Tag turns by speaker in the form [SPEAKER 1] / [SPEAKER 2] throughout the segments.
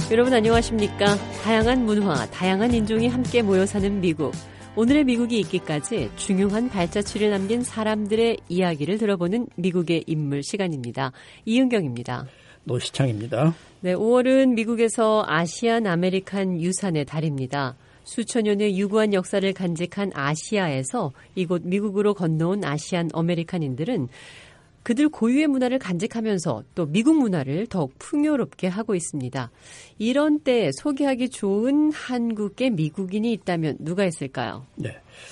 [SPEAKER 1] 여러분 안녕하십니까? 다양한 문화, 다양한 인종이 함께 모여 사는 미국. 오늘의 미국이 있기까지 중요한 발자취를 남긴 사람들의 이야기를 들어보는 미국의 인물 시간입니다. 이은경입니다.
[SPEAKER 2] 노시창입니다.
[SPEAKER 1] 네, 5월은 미국에서 아시안 아메리칸 유산의 달입니다. 수천 년의 유구한 역사를 간직한 아시아에서 이곳 미국으로 건너온 아시안 아메리칸인들은 그들 고유의 문화를 간직하면서 또 미국 문화를 더욱 풍요롭게 하고 있습니다. 이런 때 소개하기 좋은 한국계 미국인이 있다면 누가 있을까요?
[SPEAKER 2] 네,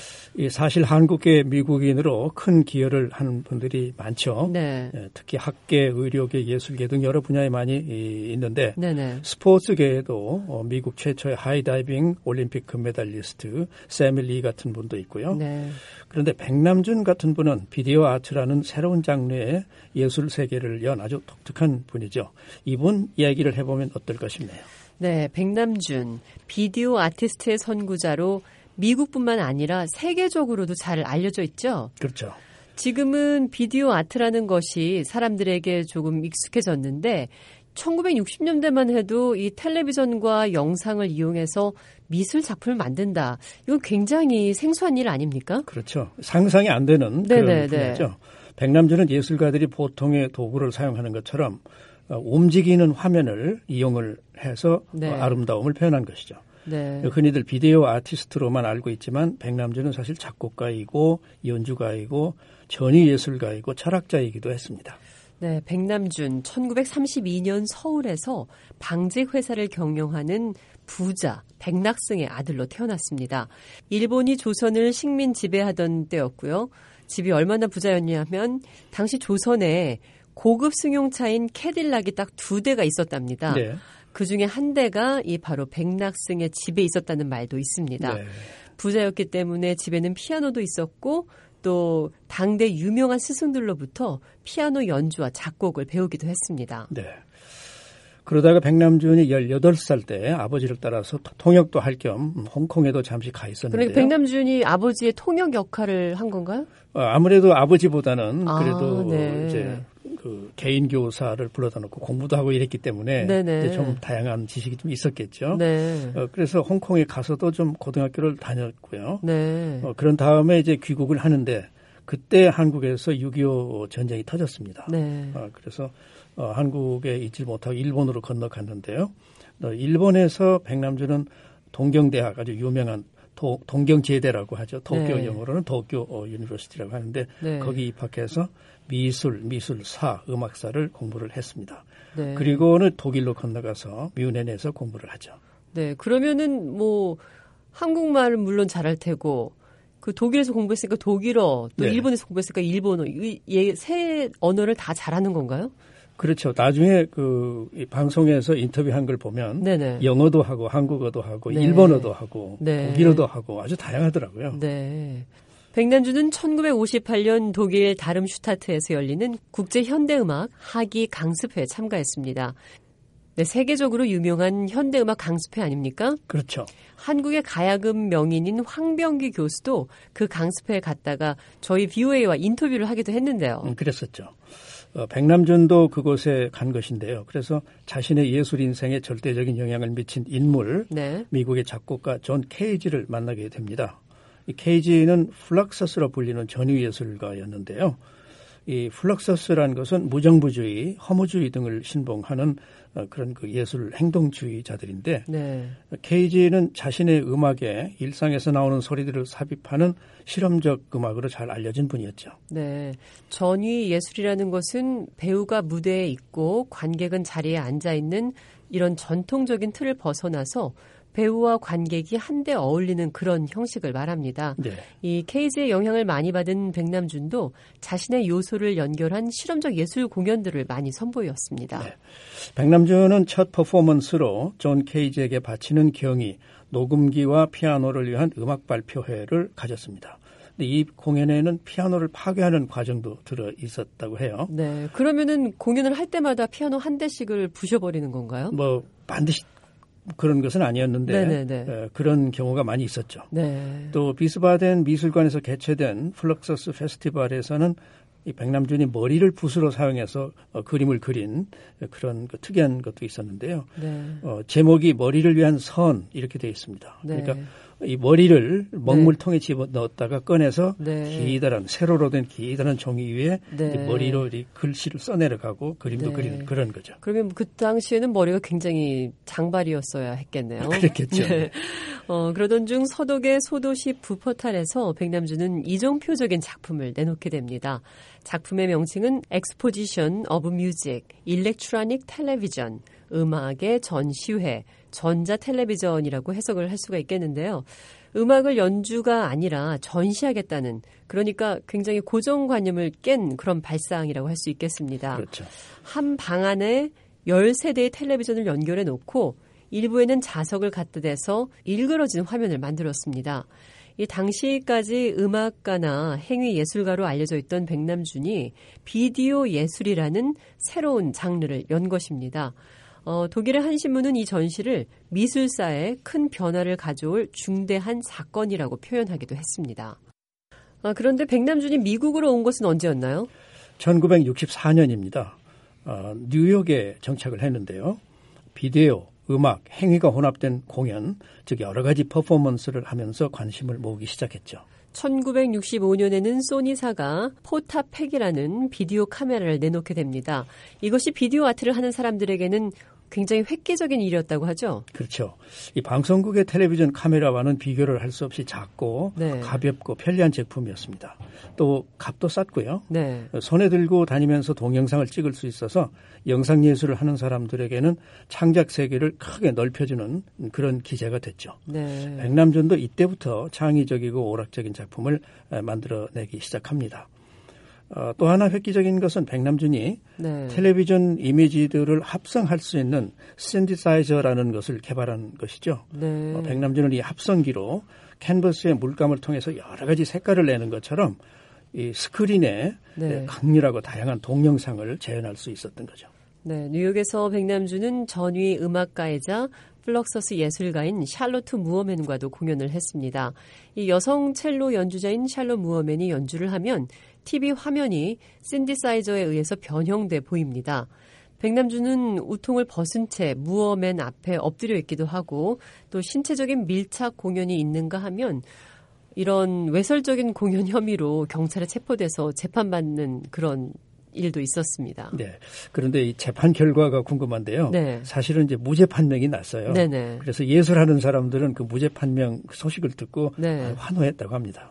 [SPEAKER 2] 사실 한국계 미국인으로 큰 기여를 하는 분들이 많죠.
[SPEAKER 1] 네.
[SPEAKER 2] 특히 학계, 의료계, 예술계 등 여러 분야에 많이 있는데
[SPEAKER 1] 네네.
[SPEAKER 2] 스포츠계에도 미국 최초의 하이다이빙 올림픽 금메달리스트 세미 리 같은 분도 있고요.
[SPEAKER 1] 네.
[SPEAKER 2] 그런데 백남준 같은 분은 비디오 아트라는 새로운 장르의 예술 세계를 연 아주 독특한 분이죠. 이분 이야기를 해보면 어떨까 싶네요.
[SPEAKER 1] 네, 백남준 비디오 아티스트의 선구자로 미국뿐만 아니라 세계적으로도 잘 알려져 있죠.
[SPEAKER 2] 그렇죠.
[SPEAKER 1] 지금은 비디오 아트라는 것이 사람들에게 조금 익숙해졌는데 1960년대만 해도 이 텔레비전과 영상을 이용해서 미술 작품을 만든다. 이건 굉장히 생소한 일 아닙니까?
[SPEAKER 2] 그렇죠. 상상이 안 되는 그런 분야죠. 백남준은 예술가들이 보통의 도구를 사용하는 것처럼 움직이는 화면을 이용을 해서 아름다움을 표현한 것이죠.
[SPEAKER 1] 네.
[SPEAKER 2] 흔히들 비디오 아티스트로만 알고 있지만 백남준은 사실 작곡가이고 연주가이고 전위예술가이고 철학자이기도 했습니다.
[SPEAKER 1] 네, 백남준 1932년 서울에서 방직 회사를 경영하는 부자 백낙승의 아들로 태어났습니다. 일본이 조선을 식민 지배하던 때였고요. 집이 얼마나 부자였냐면 당시 조선에 고급 승용차인 캐딜락이 딱 2대가 있었답니다.
[SPEAKER 2] 네.
[SPEAKER 1] 그중에 한 대가 이 바로 백낙승의 집에 있었다는 말도 있습니다.
[SPEAKER 2] 네.
[SPEAKER 1] 부자였기 때문에 집에는 피아노도 있었고 또 당대 유명한 스승들로부터 피아노 연주와 작곡을 배우기도 했습니다.
[SPEAKER 2] 네. 그러다가 백남준이 18살 때 아버지를 따라서 통역도 할 겸 홍콩에도 잠시 가 있었는데요.
[SPEAKER 1] 그러니까 백남준이 아버지의 통역 역할을 한 건가요?
[SPEAKER 2] 아무래도 아버지보다는 그래도
[SPEAKER 1] 네.
[SPEAKER 2] 이제 그 개인 교사를 불러다 놓고 공부도 하고 이랬기 때문에 이제 좀 다양한 지식이 좀 있었겠죠.
[SPEAKER 1] 네.
[SPEAKER 2] 그래서 홍콩에 가서도 좀 고등학교를 다녔고요.
[SPEAKER 1] 네.
[SPEAKER 2] 그런 다음에 이제 귀국을 하는데 그때 한국에서 6.25 전쟁이 터졌습니다.
[SPEAKER 1] 네.
[SPEAKER 2] 그래서 한국에 있지 못하고 일본으로 건너갔는데요. 일본에서 백남준은 동경대학 아주 유명한 동경제대라고 하죠. 도쿄 영어로는 도쿄 유니버시티라고 하는데 거기 입학해서 미술사, 음악사를 공부를 했습니다.
[SPEAKER 1] 네.
[SPEAKER 2] 그리고는 독일로 건너가서 뮌헨에서 공부를 하죠.
[SPEAKER 1] 네, 그러면은 뭐 한국말은 물론 잘할 테고 그 독일에서 공부했으니까 독일어, 또 일본에서 공부했으니까 일본어, 세 언어를 다 잘하는 건가요?
[SPEAKER 2] 그렇죠. 나중에 그 방송에서 인터뷰한 걸 보면 영어도 하고 한국어도 하고 일본어도 하고 독일어도 하고 아주 다양하더라고요.
[SPEAKER 1] 네. 백남준은 1958년 독일 다름슈타트에서 열리는 국제현대음악 하기 강습회에 참가했습니다. 네, 세계적으로 유명한 현대음악 강습회 아닙니까?
[SPEAKER 2] 그렇죠.
[SPEAKER 1] 한국의 가야금 명인인 황병기 교수도 그 강습회에 갔다가 저희 BOA와 인터뷰를 하기도 했는데요.
[SPEAKER 2] 그랬었죠. 백남준도 그곳에 간 것인데요. 그래서 자신의 예술 인생에 절대적인 영향을 미친 인물, 미국의 작곡가 존 케이지를 만나게 됩니다. 이 케이지는 플럭서스로 불리는 전위예술가였는데요. 이 플럭서스라는 것은 무정부주의, 허무주의 등을 신봉하는 그런 그 예술 행동주의자들인데 케이지는 자신의 음악에 일상에서 나오는 소리들을 삽입하는 실험적 음악으로 잘 알려진 분이었죠.
[SPEAKER 1] 네, 전위 예술이라는 것은 배우가 무대에 있고 관객은 자리에 앉아 있는 이런 전통적인 틀을 벗어나서 배우와 관객이 한데 어울리는 그런 형식을 말합니다. 이 케이지의 영향을 많이 받은 백남준도 자신의 요소를 연결한 실험적 예술 공연들을 많이 선보였습니다.
[SPEAKER 2] 백남준은 첫 퍼포먼스로 존 케이지에게 바치는 경이 녹음기와 피아노를 위한 음악 발표회를 가졌습니다. 근데 이 공연에는 피아노를 파괴하는 과정도 들어 있었다고 해요.
[SPEAKER 1] 네, 그러면은 공연을 할 때마다 피아노 한 대씩을 부셔버리는 건가요?
[SPEAKER 2] 뭐 반드시 그런 것은 아니었는데 그런 경우가 많이 있었죠. 또 비스바덴 미술관에서 개최된 플럭서스 페스티벌에서는 이 백남준이 머리를 붓으로 사용해서 그림을 그린 그런 그 특이한 것도 있었는데요. 네. 제목이 머리를 위한 선 이렇게 되어 있습니다. 네. 그러니까 이 머리를 먹물통에 집어넣었다가 꺼내서 기다란 세로로 된 기다란 종이 위에 이 머리로 이 글씨를 써내려가고 그림도 그리는 그런 거죠.
[SPEAKER 1] 그러면 그 당시에는 머리가 굉장히 장발이었어야 했겠네요.
[SPEAKER 2] 그렇겠죠. 네.
[SPEAKER 1] 그러던 중 서독의 소도시 부포탈에서 백남준은 이정표적인 작품을 내놓게 됩니다. 작품의 명칭은 Exposition of Music, Electronic Television, 음악의 전시회, 전자텔레비전이라고 해석을 할 수가 있겠는데요. 음악을 연주가 아니라 전시하겠다는, 그러니까 굉장히 고정관념을 깬 그런 발상이라고 할 수 있겠습니다.
[SPEAKER 2] 그렇죠.
[SPEAKER 1] 한 방 안에 13대의 텔레비전을 연결해 놓고 일부에는 자석을 갖다 대서 일그러진 화면을 만들었습니다. 이 당시까지 음악가나 행위예술가로 알려져 있던 백남준이 비디오 예술이라는 새로운 장르를 연 것입니다. 독일의 한 신문은 이 전시를 미술사에 큰 변화를 가져올 중대한 사건이라고 표현하기도 했습니다. 그런데 백남준이 미국으로 온 것은 언제였나요?
[SPEAKER 2] 1964년입니다. 뉴욕에 정착을 했는데요. 비디오, 음악, 행위가 혼합된 공연, 즉 여러 가지 퍼포먼스를 하면서 관심을 모으기 시작했죠.
[SPEAKER 1] 1965년에는 소니사가 포타팩이라는 비디오 카메라를 내놓게 됩니다. 이것이 비디오 아트를 하는 사람들에게는 굉장히 획기적인 일이었다고 하죠.
[SPEAKER 2] 그렇죠. 이 방송국의 텔레비전 카메라와는 비교를 할 수 없이 작고 가볍고 편리한 제품이었습니다. 또 값도 쌌고요. 손에 들고 다니면서 동영상을 찍을 수 있어서 영상예술을 하는 사람들에게는 창작 세계를 크게 넓혀주는 그런 기재가 됐죠. 백남준도 이때부터 창의적이고 오락적인 작품을 만들어내기 시작합니다. 또 하나 획기적인 것은 백남준이 텔레비전 이미지들을 합성할 수 있는 신디사이저라는 것을 개발한 것이죠. 백남준은 이 합성기로 캔버스의 물감을 통해서 여러 가지 색깔을 내는 것처럼 이 스크린에 강렬하고 다양한 동영상을 재현할 수 있었던 거죠.
[SPEAKER 1] 뉴욕에서 백남준은 전위 음악가이자 플럭서스 예술가인 샬로트 무어맨과도 공연을 했습니다. 이 여성 첼로 연주자인 샬롯 무어맨이 연주를 하면 TV 화면이 신디사이저에 의해서 변형돼 보입니다. 백남준은 우통을 벗은 채 무어맨 앞에 엎드려 있기도 하고 또 신체적인 밀착 공연이 있는가 하면 이런 외설적인 공연 혐의로 경찰에 체포돼서 재판받는 그런 일도 있었습니다.
[SPEAKER 2] 그런데 이 재판 결과가 궁금한데요. 사실은 이제 무죄 판명이 났어요. 그래서 예술하는 사람들은 그 무죄 판명 소식을 듣고 환호했다고 합니다.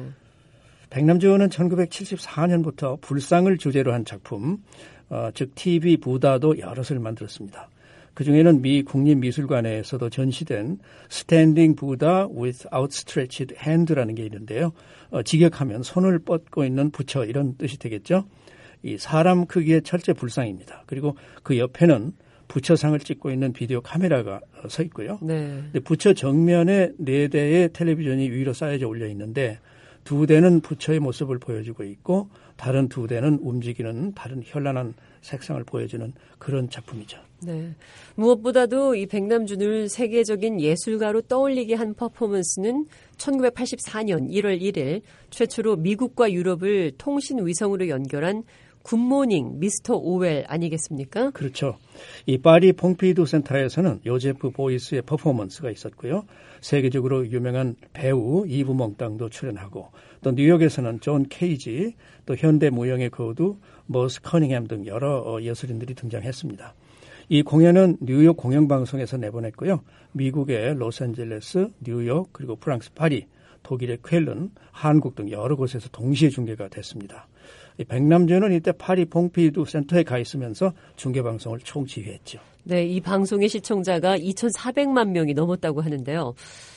[SPEAKER 2] 백남준은 1974년부터 불상을 주제로 한 작품, 즉 TV 부다도 여럿을 만들었습니다. 그중에는 미 국립미술관에서도 전시된 Standing Buddha with Outstretched Hand라는 게 있는데요. 직역하면 손을 뻗고 있는 부처 이런 뜻이 되겠죠. 이 사람 크기의 철제 불상입니다. 그리고 그 옆에는 부처상을 찍고 있는 비디오 카메라가 서 있고요. 근데 부처 정면에 4대의 텔레비전이 위로 쌓여져 올려 있는데 2대는 부처의 모습을 보여주고 있고 다른 2대는 움직이는 다른 현란한 색상을 보여주는 그런 작품이죠.
[SPEAKER 1] 무엇보다도 이 백남준을 세계적인 예술가로 떠올리게 한 퍼포먼스는 1984년 1월 1일 최초로 미국과 유럽을 통신 위성으로 연결한 굿모닝 미스터 오웰 아니겠습니까?
[SPEAKER 2] 그렇죠. 이 파리 퐁피두 센터에서는 요제프 보이스의 퍼포먼스가 있었고요. 세계적으로 유명한 배우 이브 몽땅도 출연하고 또 뉴욕에서는 존 케이지 또 현대 무용의 거두 머스 커닝햄 등 여러 예술인들이 등장했습니다. 이 공연은 뉴욕 공영방송에서 내보냈고요. 미국의 로스앤젤레스, 뉴욕 그리고 프랑스 파리, 독일의 쾰른, 한국 등 여러 곳에서 동시에 중계가 됐습니다. 백남준은 이때 파리 퐁피두 센터에 가 있으면서 중계방송을 총지휘했죠.
[SPEAKER 1] 이 방송의 시청자가 2,400만 명이 넘었다고 하는데요.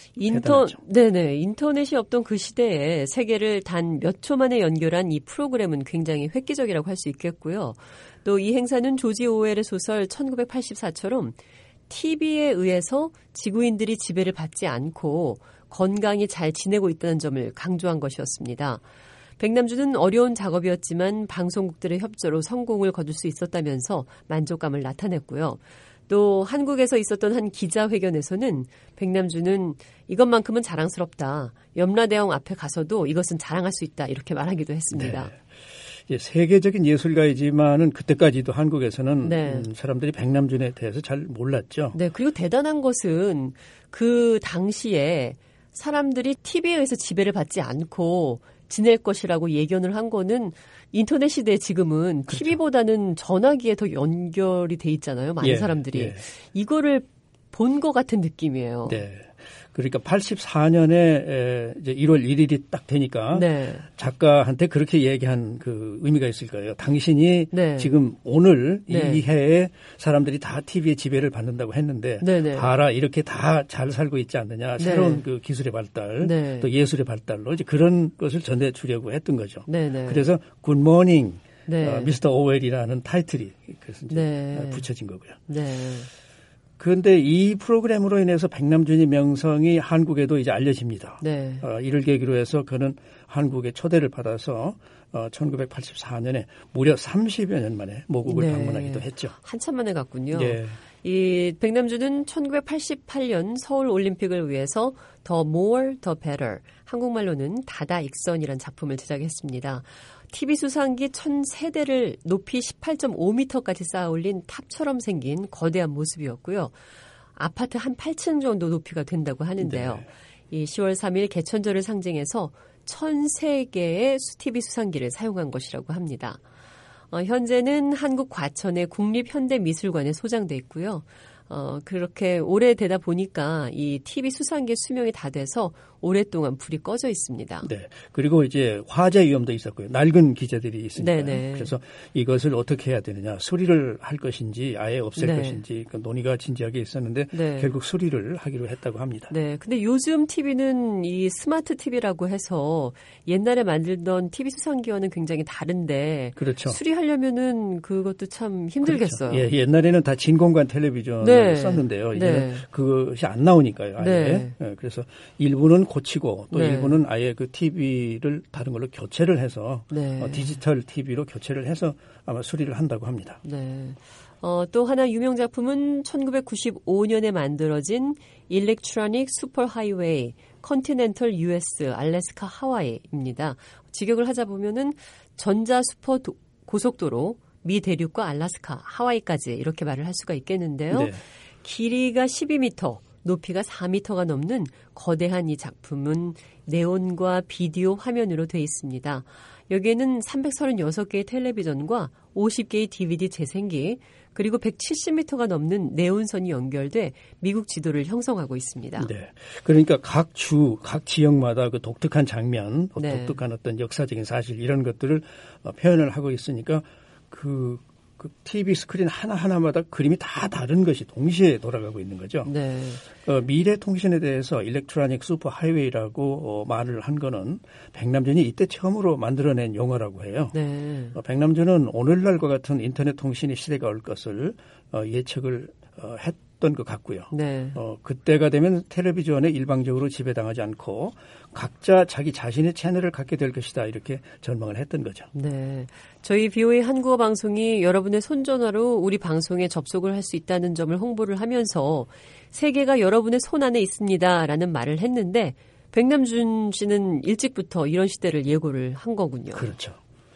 [SPEAKER 1] 인터넷이 없던 그 시대에 세계를 단 몇 초 만에 연결한 이 프로그램은 굉장히 획기적이라고 할 수 있겠고요. 또 이 행사는 조지 오웰의 소설 1984처럼 TV에 의해서 지구인들이 지배를 받지 않고 건강히 잘 지내고 있다는 점을 강조한 것이었습니다. 백남준은 어려운 작업이었지만 방송국들의 협조로 성공을 거둘 수 있었다면서 만족감을 나타냈고요. 또 한국에서 있었던 한 기자회견에서는 백남준은 이것만큼은 자랑스럽다. 염라대왕 앞에 가서도 이것은 자랑할 수 있다. 이렇게 말하기도 했습니다.
[SPEAKER 2] 이제 세계적인 예술가이지만은 그때까지도 한국에서는 네. 사람들이 백남준에 대해서 잘 몰랐죠.
[SPEAKER 1] 네, 그리고 대단한 것은 그 당시에 사람들이 TV에 의해서 지배를 받지 않고 지낼 것이라고 예견을 한 거는 인터넷 시대에 지금은 그렇죠. TV보다는 전화기에 더 연결이 돼 있잖아요. 많은 사람들이. 예. 이거를 본 것 같은 느낌이에요.
[SPEAKER 2] 네. 그러니까 84년에 이제 1월 1일이 딱 되니까 네. 작가한테 그렇게 얘기한 그 의미가 있을 거예요. 당신이 네. 지금 오늘 네. 이 해에 사람들이 다 TV의 지배를 받는다고 했는데 네네. 봐라 이렇게 다 잘 살고 있지 않느냐. 새로운 네. 그 기술의 발달 네. 또 예술의 발달로 이제 그런 것을 전해주려고 했던 거죠. 네네. 그래서 굿모닝 네. 미스터 오웰이라는 타이틀이 그래서 이제 네. 붙여진 거고요. 네. 그런데 이 프로그램으로 인해서 백남준의 명성이 한국에도 이제 알려집니다. 네. 이를 계기로 해서 그는 한국에 초대를 받아서 1984년에 무려 30여 년 만에 모국을 네. 방문하기도 했죠.
[SPEAKER 1] 한참 만에 갔군요. 네. 이 백남준은 1988년 서울 올림픽을 위해서 The More, The Better, 한국말로는 다다익선이라는 작품을 제작했습니다. TV 수상기 1003대를 높이 18.5m까지 쌓아 올린 탑처럼 생긴 거대한 모습이었고요. 아파트 한 8층 정도 높이가 된다고 하는데요. 네. 이 10월 3일 개천절을 상징해서 1003개의 TV 수상기를 사용한 것이라고 합니다. 현재는 한국 과천의 국립현대미술관에 소장돼 있고요. 그렇게 오래되다 보니까 이 TV 수상기의 수명이 다 돼서 오랫동안 불이 꺼져 있습니다. 네.
[SPEAKER 2] 그리고 이제 화재 위험도 있었고요. 낡은 기자들이 있으니까. 네네. 그래서 이것을 어떻게 해야 되느냐. 수리를 할 것인지 아예 없앨 네. 것인지 그 논의가 진지하게 있었는데 네. 결국 수리를 하기로 했다고 합니다.
[SPEAKER 1] 네. 근데 요즘 TV는 이 스마트 TV라고 해서 옛날에 만들던 TV 수상기와는 굉장히 다른데 그렇죠. 수리하려면은 그것도 참 힘들겠어요.
[SPEAKER 2] 그렇죠. 예, 옛날에는 다 진공관 텔레비전을 네. 썼는데요. 이제는 네. 그것이 안 나오니까요. 아예. 네. 네. 그래서 일부는 고치고 또 네. 일부는 아예 그 TV를 다른 걸로 교체를 해서 네. 디지털 TV로 교체를 해서 아마 수리를 한다고 합니다.
[SPEAKER 1] 네. 또 하나 유명 작품은 1995년에 만들어진 일렉트로닉 슈퍼 하이웨이 컨티넨털 US 알래스카 하와이입니다. 직역을 하자 보면은 전자 슈퍼 고속도로 미 대륙과 알래스카 하와이까지 이렇게 말을 할 수가 있겠는데요. 네. 길이가 12m, 높이가 4m가 넘는 거대한 이 작품은 네온과 비디오 화면으로 되어 있습니다. 여기에는 336개의 텔레비전과 50개의 DVD 재생기 그리고 170m가 넘는 네온선이 연결돼 미국 지도를 형성하고 있습니다.
[SPEAKER 2] 네, 그러니까 각 지역마다 그 독특한 장면, 네. 독특한 어떤 역사적인 사실 이런 것들을 표현을 하고 있으니까 그 TV 스크린 하나하나마다 그림이 다 다른 것이 동시에 돌아가고 있는 거죠. 네. 미래통신에 대해서 일렉트로닉 슈퍼 하이웨이라고 말을 한 거는 백남준이 이때 처음으로 만들어낸 용어라고 해요. 네. 백남준은 오늘날과 같은 인터넷 통신의 시대가 올 것을 예측을 했던 것 같고요. 네. 그때가 되면 텔레비전에 일방적으로 지배당하지 않고 각자 자기 자신의 채널을 갖게 될 것이다 이렇게 전망을 했던 거죠.
[SPEAKER 1] 네, 저희 BOA 한국어 방송이 여러분의 손전화로 우리 방송에 접속을 할 수 있다는 점을 홍보를 하면서 세계가 여러분의 손 안에 있습니다라는 말을 했는데 백남준 씨는 일찍부터 이런 시대를 예고를 한 거군요.
[SPEAKER 2] 그렇죠.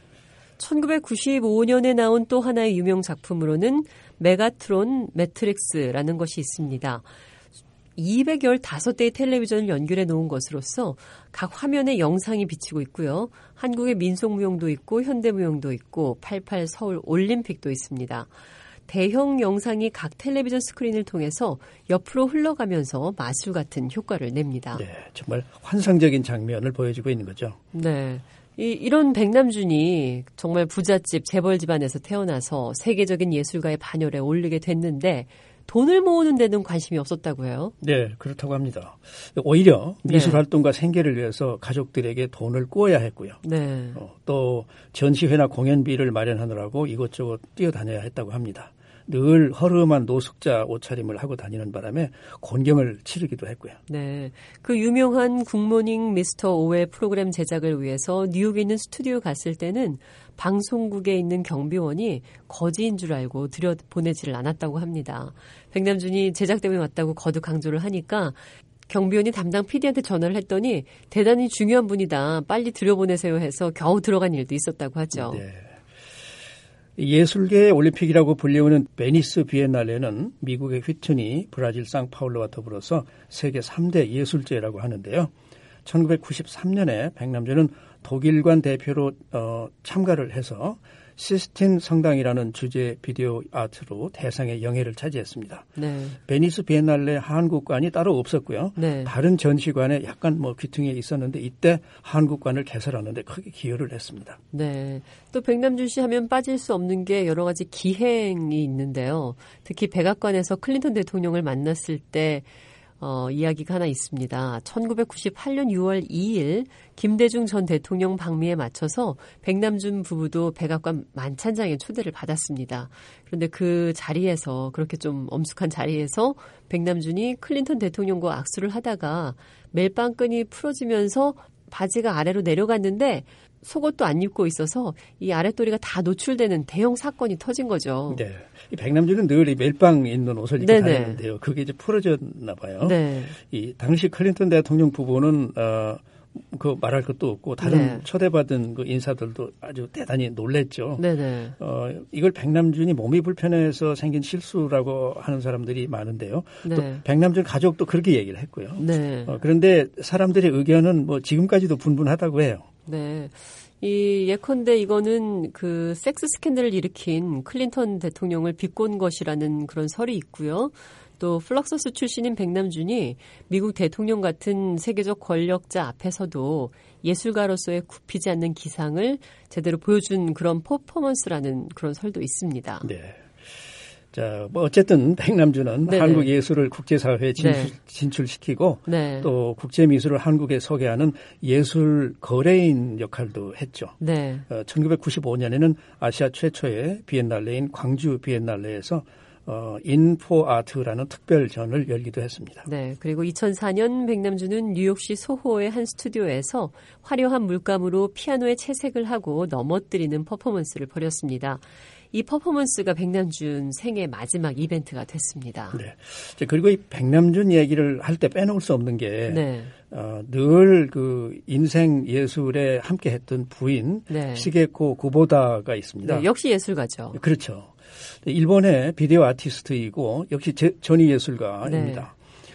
[SPEAKER 1] 1995년에 나온 또 하나의 유명 작품으로는 메가트론 매트릭스라는 것이 있습니다. 215대의 텔레비전을 연결해 놓은 것으로서 각 화면에 영상이 비치고 있고요. 한국의 민속무용도 있고 현대무용도 있고 88 서울 올림픽도 있습니다. 대형 영상이 각 텔레비전 스크린을 통해서 옆으로 흘러가면서 마술 같은 효과를 냅니다.
[SPEAKER 2] 네, 정말 환상적인 장면을 보여주고 있는 거죠.
[SPEAKER 1] 네. 이런 백남준이 정말 부잣집 재벌 집안에서 태어나서 세계적인 예술가의 반열에 오르게 됐는데 돈을 모으는 데는 관심이 없었다고 해요.
[SPEAKER 2] 네, 그렇다고 합니다. 오히려 미술 활동과 생계를 위해서 가족들에게 돈을 꾸어야 했고요. 네. 또 전시회나 공연비를 마련하느라고 이것저것 뛰어다녀야 했다고 합니다. 늘 허름한 노숙자 옷차림을 하고 다니는 바람에 곤경을 치르기도 했고요.
[SPEAKER 1] 네, 그 유명한 굿모닝 미스터 오웰 프로그램 제작을 위해서 뉴욕에 있는 스튜디오 갔을 때는 방송국에 있는 경비원이 거지인 줄 알고 들여보내지를 않았다고 합니다. 백남준이 제작 때문에 왔다고 거듭 강조를 하니까 경비원이 담당 PD한테 전화를 했더니 대단히 중요한 분이다. 빨리 들여보내세요 해서 겨우 들어간 일도 있었다고 하죠.
[SPEAKER 2] 네. 예술계의 올림픽이라고 불리우는 베니스 비엔날레는 미국의 휘트니, 브라질 상파울루와 더불어서 세계 3대 예술제라고 하는데요. 1993년에 백남준은 독일관 대표로 참가를 해서 시스틴 성당이라는 주제 비디오 아트로 대상의 영예를 차지했습니다.
[SPEAKER 1] 네.
[SPEAKER 2] 베니스 비엔날레 한국관이 따로 없었고요.
[SPEAKER 1] 네.
[SPEAKER 2] 다른 전시관에 약간 귀퉁이에 있었는데 이때 한국관을 개설하는데 크게 기여를 했습니다.
[SPEAKER 1] 네. 또 백남준 씨 하면 빠질 수 없는 게 여러 가지 기행이 있는데요. 특히 백악관에서 클린턴 대통령을 만났을 때 이야기가 하나 있습니다. 1998년 6월 2일 김대중 전 대통령 방미에 맞춰서 백남준 부부도 백악관 만찬장에 초대를 받았습니다. 그런데 그 자리에서 그렇게 좀 엄숙한 자리에서 백남준이 클린턴 대통령과 악수를 하다가 멜빵끈이 풀어지면서 바지가 아래로 내려갔는데 속옷도 안 입고 있어서 이 아랫도리가 다 노출되는 대형 사건이 터진 거죠.
[SPEAKER 2] 네. 이 백남준은 늘 이 멜빵 있는 옷을 입고 다녔는데요. 그게 이제 풀어졌나 봐요.
[SPEAKER 1] 네.
[SPEAKER 2] 이 당시 클린턴 대통령 부부는 그 말할 것도 없고 다른 초대받은 그 인사들도 아주 대단히 놀랬죠.
[SPEAKER 1] 네네.
[SPEAKER 2] 이걸 백남준이 몸이 불편해서 생긴 실수라고 하는 사람들이 많은데요.
[SPEAKER 1] 네.
[SPEAKER 2] 또 백남준 가족도 그렇게 얘기를 했고요.
[SPEAKER 1] 네.
[SPEAKER 2] 그런데 사람들의 의견은 뭐 지금까지도 분분하다고 해요.
[SPEAKER 1] 네. 예컨대 이거는 그 섹스 스캔들을 일으킨 클린턴 대통령을 비꼰 것이라는 그런 설이 있고요. 또 플럭서스 출신인 백남준이 미국 대통령 같은 세계적 권력자 앞에서도 예술가로서의 굽히지 않는 기상을 제대로 보여준 그런 퍼포먼스라는 그런 설도 있습니다.
[SPEAKER 2] 네. 자, 뭐 어쨌든 백남준은 네네. 한국 예술을 국제사회에 진출시키고 또 국제미술을 한국에 소개하는 예술 거래인 역할도 했죠.
[SPEAKER 1] 네.
[SPEAKER 2] 1995년에는 아시아 최초의 비엔날레인 광주 비엔날레에서 인포아트라는 특별전을 열기도 했습니다.
[SPEAKER 1] 네. 그리고 2004년 백남준은 뉴욕시 소호의 한 스튜디오에서 화려한 물감으로 피아노에 채색을 하고 넘어뜨리는 퍼포먼스를 벌였습니다. 이 퍼포먼스가 백남준 생애 마지막 이벤트가 됐습니다.
[SPEAKER 2] 네. 그리고 이 백남준 얘기를 할 때 빼놓을 수 없는 게 늘 그 인생 예술에 함께했던 부인 시게코 구보다가 있습니다.
[SPEAKER 1] 네, 역시 예술가죠.
[SPEAKER 2] 그렇죠. 일본의 비디오 아티스트이고 역시 전위 예술가입니다.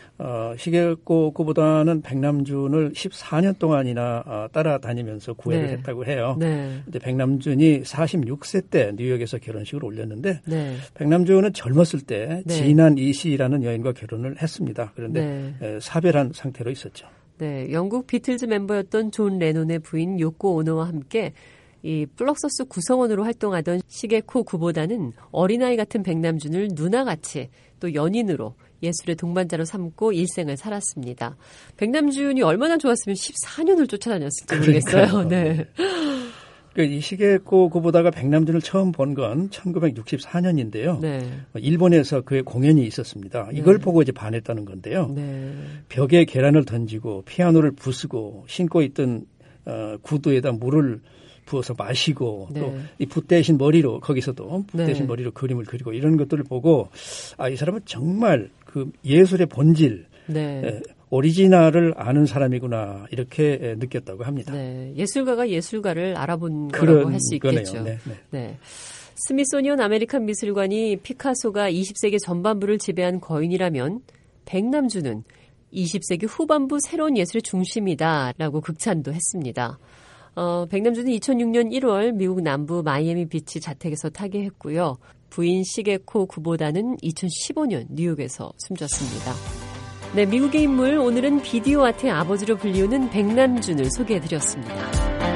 [SPEAKER 2] 시게코 구보다는 백남준을 14년 동안이나 따라다니면서 구애를 했다고 해요. 근데 백남준이 46세 때 뉴욕에서 결혼식을 올렸는데 백남준은 젊었을 때 진안 이시라는 여인과 결혼을 했습니다. 그런데 사별한 상태로 있었죠.
[SPEAKER 1] 네, 영국 비틀즈 멤버였던 존 레논의 부인 요코 오노와 함께 이 플럭서스 구성원으로 활동하던 시게코 구보다는 어린아이 같은 백남준을 누나같이 또 연인으로 예술의 동반자로 삼고 일생을 살았습니다. 백남준이 얼마나 좋았으면 14년을 쫓아다녔을지 모르겠어요. 네.
[SPEAKER 2] 이 시게코 구보다가 백남준을 처음 본 건 1964년인데요. 일본에서 그의 공연이 있었습니다. 이걸 보고 이제 반했다는 건데요. 벽에 계란을 던지고 피아노를 부수고 신고 있던 구두에다 물을 부어서 마시고 또 이 붓 대신 머리로 거기서도 붓 대신 머리로 그림을 그리고 이런 것들을 보고 이 사람은 정말 그 예술의 본질 오리지널을 아는 사람이구나 이렇게 느꼈다고 합니다.
[SPEAKER 1] 네, 예술가가 예술가를 알아본 거라고 할 수 있겠죠. 네. 스미소니언 아메리칸 미술관이 피카소가 20세기 전반부를 지배한 거인이라면 백남준은 20세기 후반부 새로운 예술의 중심이다라고 극찬도 했습니다. 백남준은 2006년 1월 미국 남부 마이애미 비치 자택에서 타계했고요. 부인 시게코 구보다는 2015년 뉴욕에서 숨졌습니다. 네, 미국의 인물 오늘은 비디오 아트의 아버지로 불리우는 백남준을 소개해드렸습니다.